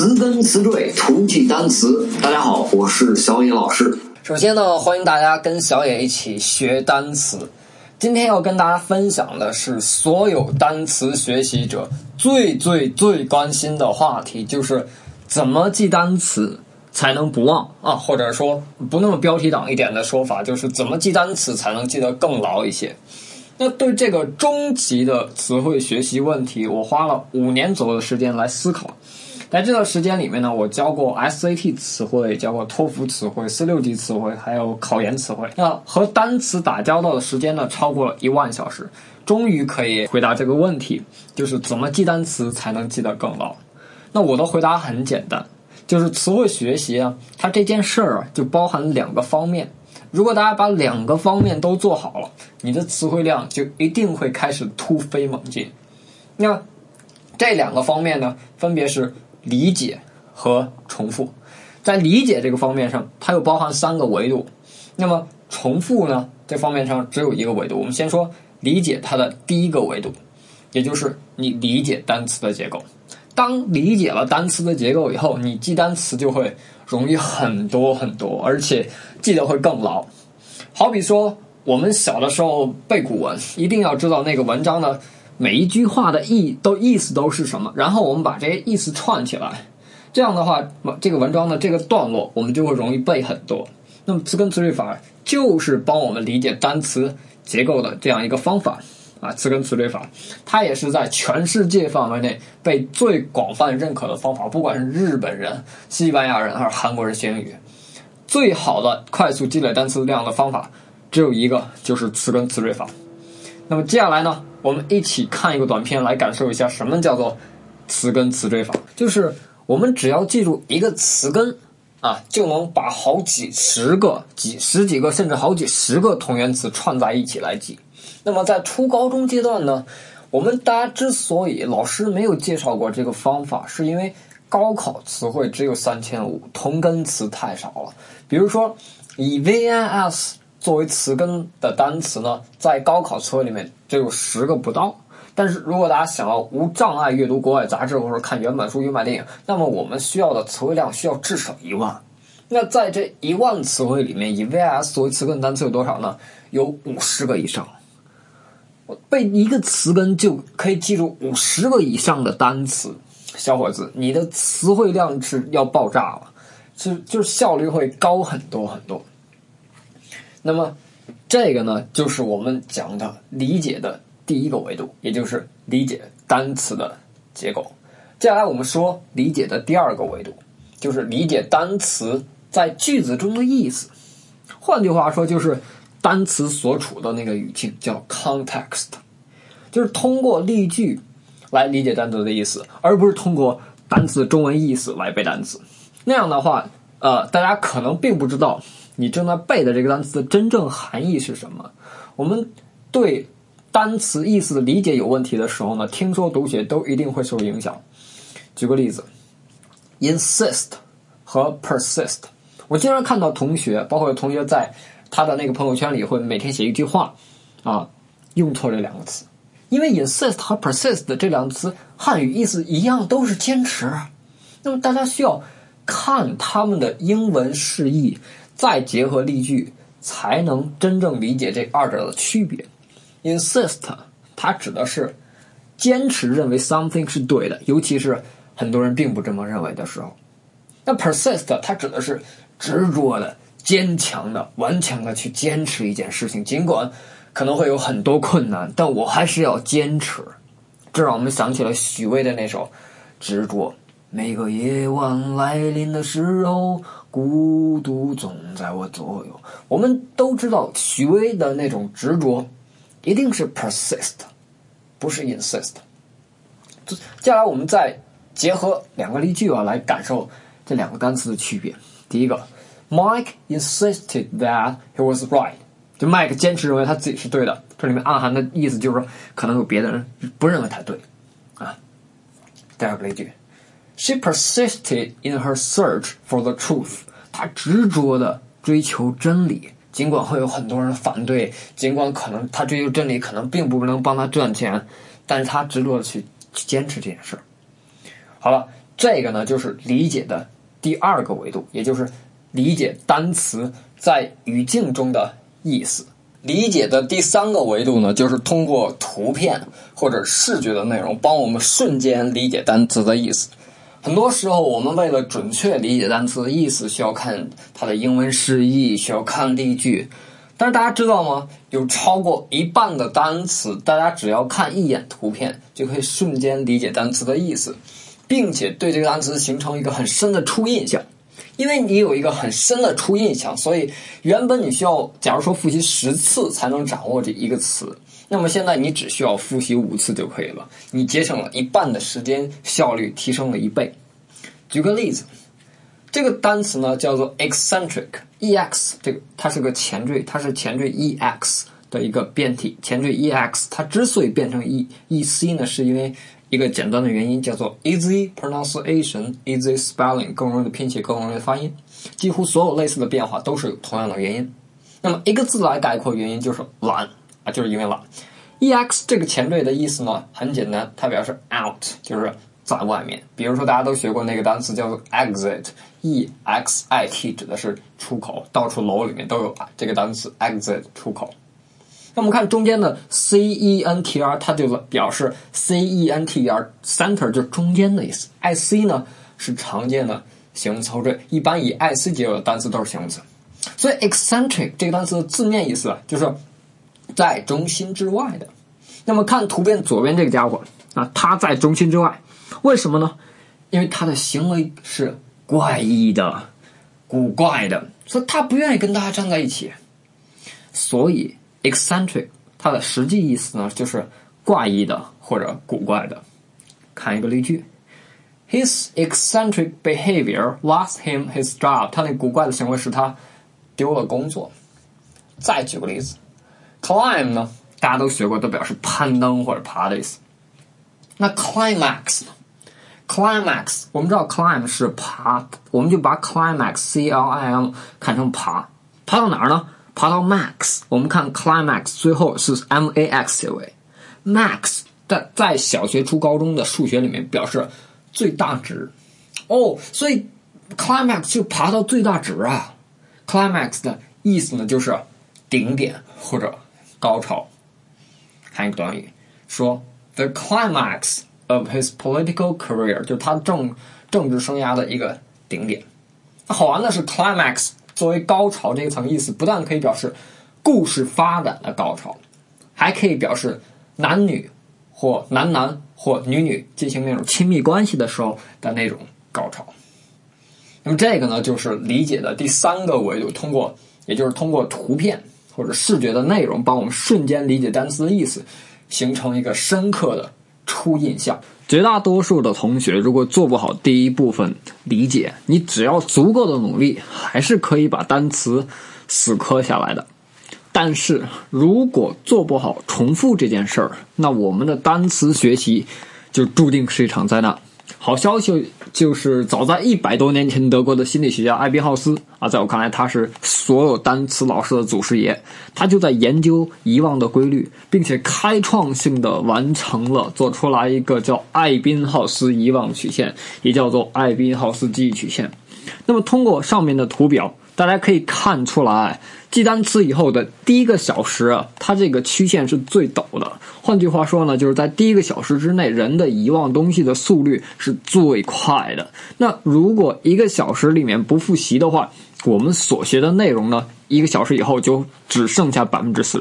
词根词缀，图记单词。大家好，我是小野老师。 首先呢，欢迎大家跟小野一起学单词。今天要跟大家分享的是所有单词学习者最关心的话题，就是怎么记单词才能不忘啊，或者说不那么标题党一点的说法，就是怎么记单词才能记得更牢一些。那对这个终极的词汇学习问题，我花了5年左右的时间来思考。在这段时间里面呢，我教过 SAT 词汇，教过托福词汇、4-6级词汇，还有考研词汇。那和单词打交道的时间呢，超过了1万小时，终于可以回答这个问题，就是怎么记单词才能记得更牢。那我的回答很简单，就是词汇学习啊，它这件事儿就包含2个方面。如果大家把2个方面都做好了，你的词汇量就一定会开始突飞猛进。那这2个方面呢，分别是理解和重复。在理解这个方面上，它又包含3个维度。那么重复呢，这方面上只有1个维度。我们先说理解它的第1个维度，也就是你理解单词的结构。当理解了单词的结构以后，你记单词就会容易很多，而且记得会更牢。好比说我们小的时候背古文，一定要知道那个文章的每一句话的意思都是什么，然后我们把这些意思串起来，这样的话这个文章的这个段落我们就会容易背很多。那么词根词缀法就是帮我们理解单词结构的这样一个方法啊，词根词缀法，它也是在全世界范围内被最广泛认可的方法。不管是日本人、西班牙人还是韩国人学英语，最好的快速积累单词量的方法只有一个，就是词根词缀法。那么接下来呢，我们一起看一个短片来感受一下什么叫做词根词缀法。就是我们只要记住一个词根啊，就能把好几十个、十几个甚至好几十个同源词串在一起来记。那么在初高中阶段呢，我们大家之所以老师没有介绍过这个方法，是因为高考词汇只有3500，同根词太少了。比如说以 VIS 作为词根的单词呢，在高考词汇里面只有10个不到。但是如果大家想要无障碍阅读国外杂志或者看原版书、原版电影，那么我们需要的词汇量需要至少1万。那在这1万词汇里面，以 VIS 作为词根单词有多少呢？有50个以上。背一个词根就可以记住50个以上的单词，小伙子，你的词汇量是要爆炸了，就是效率会高很多。那么这个呢，就是我们讲的理解的第1个维度，也就是理解单词的结构。接下来我们说理解的第2个维度，就是理解单词在句子中的意思。换句话说，就是单词所处的那个语境，叫 context， 就是通过例句来理解单词的意思，而不是通过单词的中文意思来背单词。那样的话大家可能并不知道你正在背的这个单词的真正含义是什么。我们对单词意思的理解有问题的时候呢，听说读写都一定会受影响。举个例子 insist 和 persist， 我经常看到同学，包括有同学在他的那个朋友圈里会每天写一句话啊，用错这2个词。因为 insist 和 persist 这2个词汉语意思一样，都是坚持。那么大家需要看他们的英文释义，再结合例句，才能真正理解这2者的区别。insist 它指的是坚持认为 something 是对的，尤其是很多人并不这么认为的时候。那 persist 它指的是执着的、坚强的、顽强的去坚持一件事情，尽管可能会有很多困难，但我还是要坚持。这让我们想起了许巍的那首《执着》。每个夜晚来临的时候，孤独总在我左右。我们都知道许巍的那种执着一定是 persist， 不是 insist。 接下来我们再结合2个例句来感受这2个单词的区别。第一个， Mike insisted that he was right， 就 Mike 坚持认为他自己是对的，这里面暗含的意思就是说可能有别的人不认为他对啊。第2个例句， She persisted in her search for the truth， 她执着的追求真理，尽管会有很多人反对，尽管可能她追求真理可能并不能帮她赚钱，但是她执着的去坚持这件事。好了， 这个呢就是理解的第二个维度，也就是理解单词在语境中的意思。理解的第三个维度呢，就是通过图片或者视觉的内容帮我们瞬间理解单词的意思。很多时候我们为了准确理解单词的意思，需要看它的英文释义，需要看例句。但是大家知道吗？有超过一半的单词，大家只要看一眼图片就可以瞬间理解单词的意思，并且对这个单词形成一个很深的初印象。因为你有一个很深的初印象，所以原本你需要假如说复习10次才能掌握这一个词，那么现在你只需要复习5次就可以了，你节省了一半的时间，效率提升了1倍。举个例子，这个单词呢叫做 eccentric， ex 这个它是个前缀，它是前缀 ex 的一个变体。前缀 ex 它之所以变成 ec 呢，是因为一个简单的原因，叫做 easy pronunciation easy spelling， 更容易的拼写，更容易的发音。几乎所有类似的变化都是有同样的原因。那么一个字来概括原因就是懒啊，就是因为懒。ex 这个前缀的意思呢很简单，它表示 out， 就是在外面。比如说大家都学过那个单词叫做 exit， exit 指的是出口，到处楼里面都有这个单词 exit 出口。那我们看中间的 center， 它就表示 center center 就是中间的意思。ic 呢是常见的形容词后缀，一般以 ic 结尾的单词都是形容词。所以 eccentric 这个单词的字面意思就是在中心之外的。那么看图片左边这个家伙啊，他在中心之外，为什么呢？因为他的行为是怪异的、古怪的，所以他不愿意跟大家站在一起。所以eccentric 它的实际意思呢就是怪异的或者古怪的。看一个例句， His eccentric behavior lost him his job， 他那古怪的行为使他丢了工作。再举个例子， climb 呢大家都学过，都表示攀登或者爬的意思。那 climax 呢？ climax 我们知道 climb 是爬，我们就把 climax CLIM 看成爬。爬到哪儿呢？爬到 max， 我们看 climax 最后是 max 结尾。max 在小学初高中的数学里面表示最大值哦，所以 climax 就爬到最大值啊。climax 的意思呢就是顶点或者高潮。看一个短语说 the climax of his political career， 就是他政治生涯的一个顶点。好玩的是 climax作为高潮这一层意思，不但可以表示故事发展的高潮，还可以表示男女或男男或女女进行那种亲密关系的时候的那种高潮。那么这个呢就是理解的第三个维度，也就是通过图片或者视觉的内容帮我们瞬间理解单词的意思，形成一个深刻的初印象。绝大多数的同学如果做不好第一部分理解，你只要足够的努力还是可以把单词死磕下来的。但是如果做不好重复这件事儿，那我们的单词学习就注定是一场灾难。好消息就是早在100多年前，德国的心理学家艾宾浩斯啊，在我看来他是所有单词老师的祖师爷，他就在研究遗忘的规律，并且开创性的完成了做出来一个叫艾宾浩斯遗忘曲线，也叫做艾宾浩斯记忆曲线。那么通过上面的图表，大家可以看出来，记单词以后的第1个小时啊，它这个曲线是最陡的。换句话说呢，就是在第1个小时之内，人的遗忘东西的速率是最快的。那如果1个小时里面不复习的话，我们所学的内容呢，1个小时以后就只剩下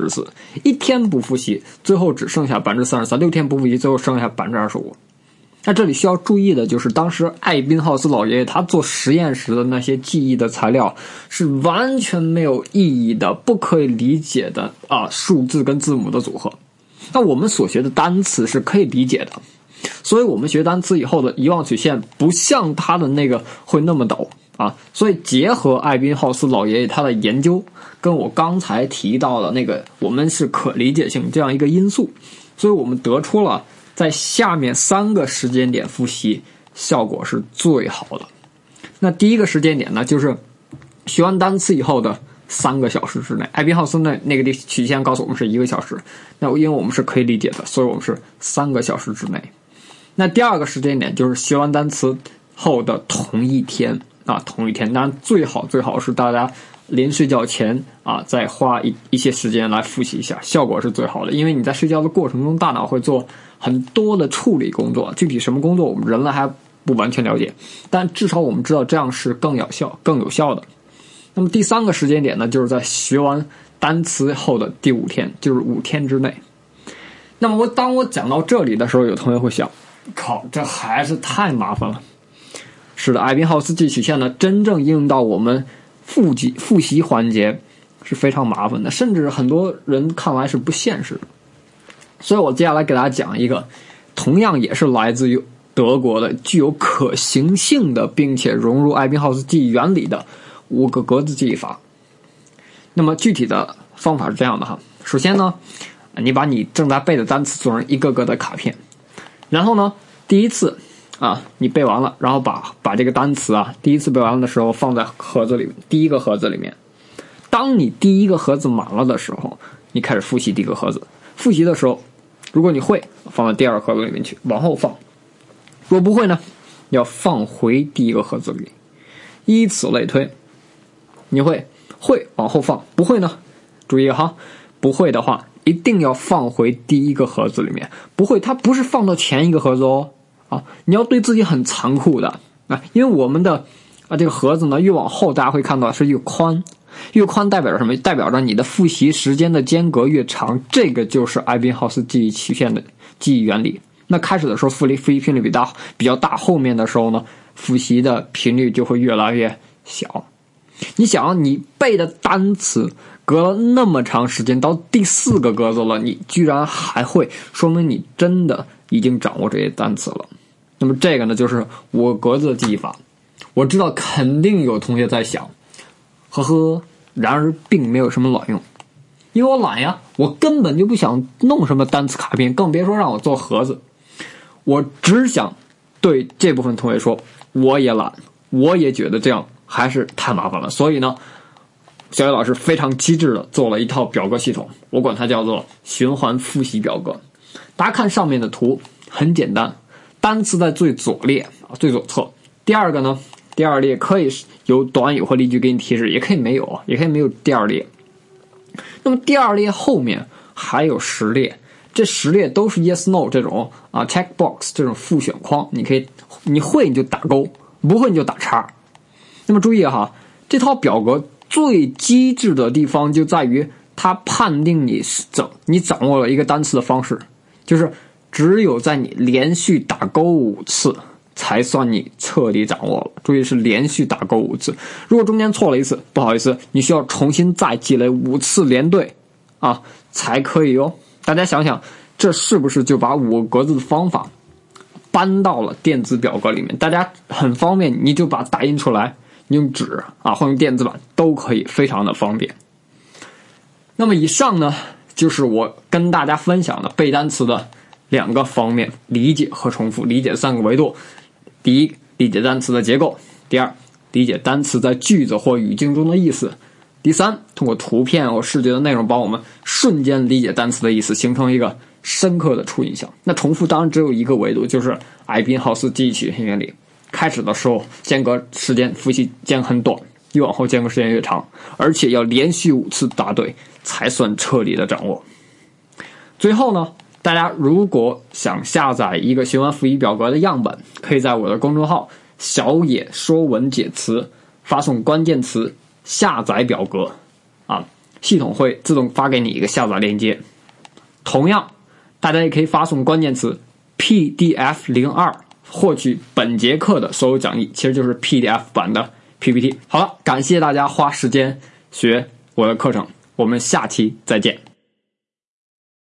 44%。1天不复习，最后只剩下 33%。6天不复习，最后剩下 25%。那这里需要注意的就是，当时艾宾浩斯老爷爷他做实验时的那些记忆的材料是完全没有意义的、不可以理解的数字跟字母的组合。那我们所学的单词是可以理解的，所以我们学单词以后的遗忘曲线不像他的那个会那么陡啊。所以结合艾宾浩斯老爷爷他的研究，跟我刚才提到的那个我们是可理解性这样一个因素，所以我们得出了在下面3个时间点复习效果是最好的。那第1个时间点呢，就是学完单词以后的3个小时之内。艾宾浩斯的那个曲线告诉我们是1个小时，那因为我们是可以理解的，所以我们是3个小时之内。那第2个时间点就是学完单词后的同一天啊，同一天。当然最好是大家临睡觉前啊，再花一些时间来复习一下，效果是最好的。因为你在睡觉的过程中，大脑会做很多的处理工作，具体什么工作我们人类还不完全了解，但至少我们知道这样是更有效的。那么第3个时间点呢，就是在学完单词后的第5天，就是5天之内。那么当我讲到这里的时候，有同学会想，靠，这还是太麻烦了。是的，艾宾浩斯记忆曲线呢，真正应用到我们复习环节是非常麻烦的，甚至很多人看来是不现实的。所以我接下来给大家讲一个同样也是来自于德国的具有可行性的，并且融入艾宾浩斯记忆原理的5个格子记忆法。那么具体的方法是这样的哈，首先呢，你把你正在背的单词做成一个个的卡片，然后呢，第一次啊你背完了，然后把这个单词啊第一次背完了的时候放在盒子里面，第一个盒子里面。当你第一个盒子满了的时候，你开始复习第一个盒子。复习的时候，如果你会，放到第2个盒子里面去，往后放。如果不会呢，要放回第一个盒子里，以此类推。你会往后放，不会呢，注意哈，不会的话一定要放回第一个盒子里面。不会，它不是放到前一个盒子哦，啊，你要对自己很残酷的啊，因为我们的这个盒子呢，越往后大家会看到是越宽，越宽代表着什么？代表着你的复习时间的间隔越长，这个就是艾宾浩斯记忆曲线的记忆原理。那开始的时候复习频率比较大，后面的时候呢，复习的频率就会越来越小。你想，你背的单词隔了那么长时间，到第4个格子了，你居然还会，说明你真的已经掌握这些单词了。那么这个呢，就是5个格子的记忆法。我知道肯定有同学在想，呵呵，然而并没有什么卵用，因为我懒呀，我根本就不想弄什么单词卡片，更别说让我做盒子。我只想对这部分同学说，我也懒，我也觉得这样还是太麻烦了。所以呢，小野老师非常机智的做了一套表格系统，我管它叫做循环复习表格。大家看上面的图，很简单，单词在最左列最左侧。第2个呢，第2列可以有短语或例句给你提示，也可以没有，也可以没有第2列。那么第2列后面还有10列，这10列都是 yes no 这种checkbox 这种复选框，你会你就打勾，不会你就打叉。那么注意哈，这套表格最机智的地方就在于它判定你掌握了一个单词的方式，就是只有在你连续打勾5次才算你彻底掌握了。注意是连续打勾5次，如果中间错了一次，不好意思，你需要重新再积累5次连对才可以哦。大家想想，这是不是就把5个格子的方法搬到了电子表格里面？大家很方便，你就把它打印出来，你用纸或用电子版都可以，非常的方便。那么以上呢，就是我跟大家分享的背单词的2个方面，理解和重复，理解3个维度。第一，理解单词的结构；第2，理解单词在句子或语境中的意思；第3，通过图片或视觉的内容帮我们瞬间理解单词的意思，形成一个深刻的初印象。那重复当然只有一个维度，就是艾宾浩斯记忆曲线原理。开始的时候间隔时间复习间很短，越往后间隔时间越长，而且要连续5次答对才算彻底的掌握。最后呢，大家如果想下载一个循环复习表格的样本，可以在我的公众号小野说文解词发送关键词下载表格系统会自动发给你一个下载链接。同样大家也可以发送关键词 PDF02 获取本节课的所有讲义，其实就是 PDF 版的 PPT。 好了，感谢大家花时间学我的课程，我们下期再见。